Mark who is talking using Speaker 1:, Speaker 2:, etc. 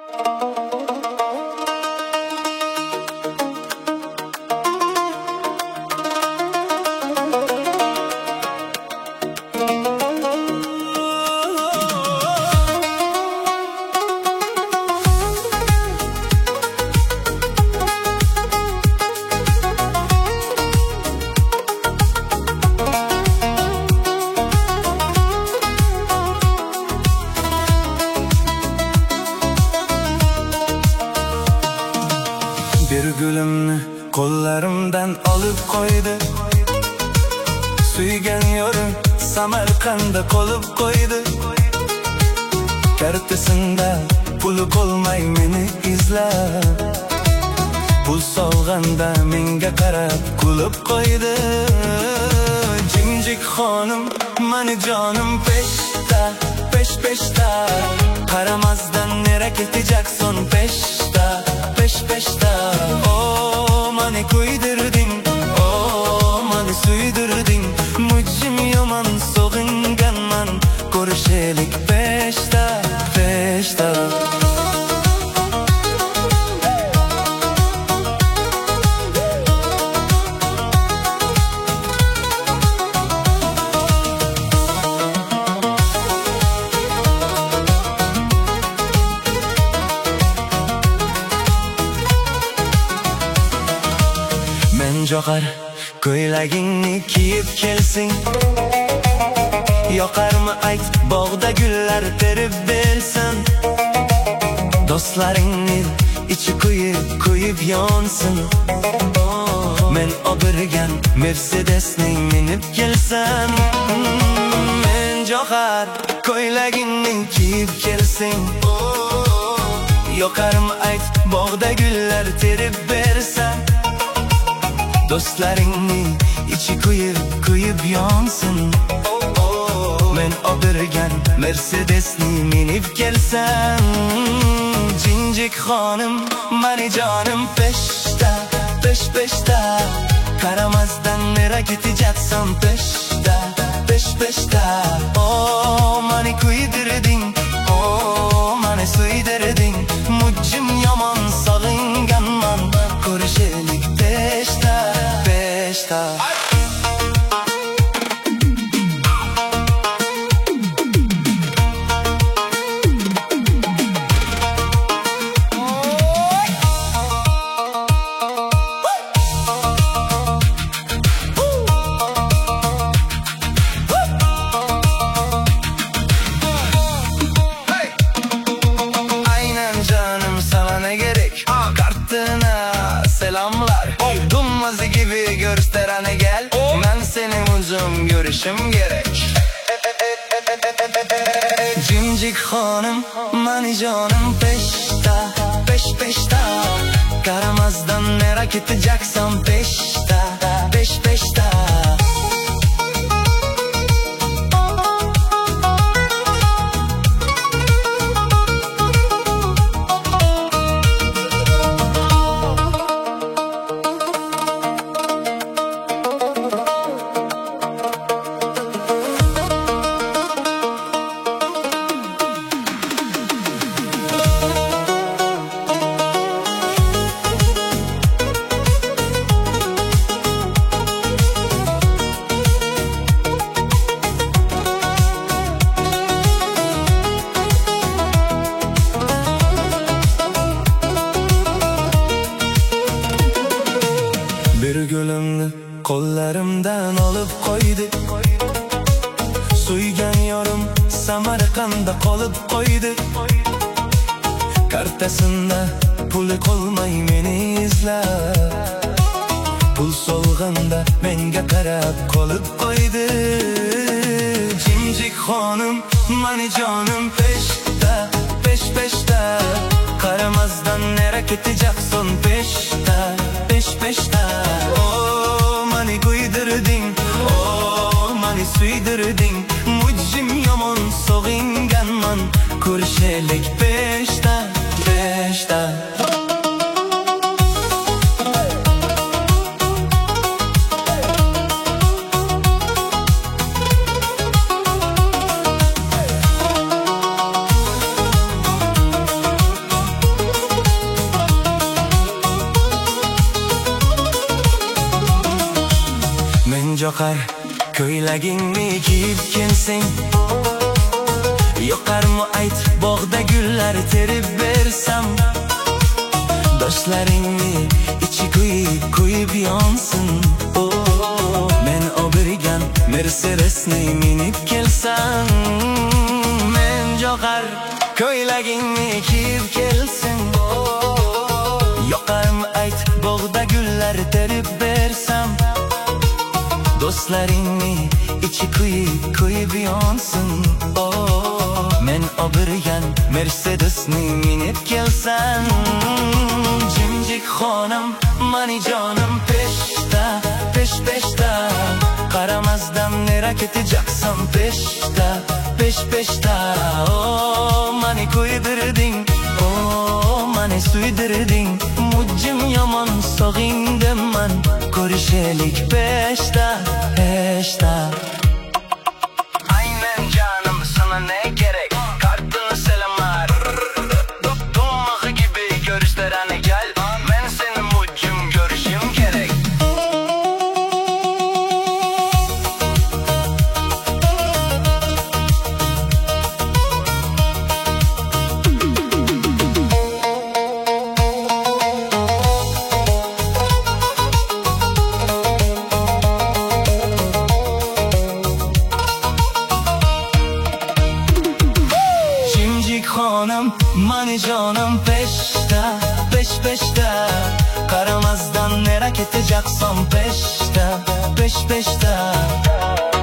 Speaker 1: Bir gülümni qo'llarimdan olib qo'ydi, suygan yorim Samarqandda qolib qo'ydi. Kartasida puli qolmay meni izlab, pul solganda menga qarab kulib qo'ydi. Jimjik xonim, mani jonim peshta, pesh-peshta, qaramasdan nera ketajakson peshta, pesh-peshta. O mani kuydirding, o mani suydirding, mujim yomon sog'inganman, ko'rishaylik peshta, peshta. Jo'qar ko'ylagingni kiyib kelsing, yoqarmi ayt, bog'da gullar terib bersam, do'stlaringning ichi kuyib yonsin. Men obirgan Mercedes'ning minib kelsam, men jo'qar ko'ylagingni kiyib kelsing, yoqarmi ayt, bog'da gullar terib bersam, do'stlaringning ichi kuyib yonsin. Men obirgan Mercedes'ni minib kelsam, jinjik xonim, mani jonim peshta, pesh-peshta, qaramasdan nera ketajaksan peshta, pesh-peshta. O mani kuydirding, o mani suydirding, mujim yomon sog'inganman, ko'rishaylik peshta, peshta. Selamlar, Dummazı gibi gösterene gel, ben senin uzun görüşüm gerek. Cimcik hanım, mani canım peşta, peş-peşta, qaramazdan merak edeceksan peşta, peş-peşta. Bir gülümni qo'llarimdan olib qo'ydi, suygan yorim Samarqandda qolib qo'ydi. Kartasida puli qolmay meni izlab, pul solganda menga qarab qolib qo'ydi. Jimjik xonim, mani jonim peshta, pesh-peshta, qaramasdan nera ketajaksan peshta, pesh-peshta. O mani kuydirding, o mani suydirding, mujim yomon sog'inganman, ko'rishaylik peshta, peshta. yoqar ko'ylagingni kiyib kelsang, yoqarmi ayt bog'da gullar terib bersam, do'stlaringni ichi kuyib yonsin. Men obirgan Mercedesni minib kelsam, men yoqar ko'ylagingni kiyib kelsang, yoqarmi ayt bog'da gullar terib bersam, do'stlaringni ichi kuyib yonsin. Men obirgan Mercedesni minib kelsam, jimjik xonam mani jonim peshda, pesh-peshda, qaramasdan nera ketajaksam peshda, pesh-peshda. Mani kuydirding, mani suydirding, mujjim yomon sog'ingdaman, ko'rishaylik peshda, peshda. Aynen canım, sana ne gerek? Kartını selamlar, dokunmak gibi görüşlerine gel. Ben senin mujjim görüşüm gerek. Xonam mani jonim peshda, pesh-peshda, qaramazdan nera ketajaksam peshda, pesh-peshda.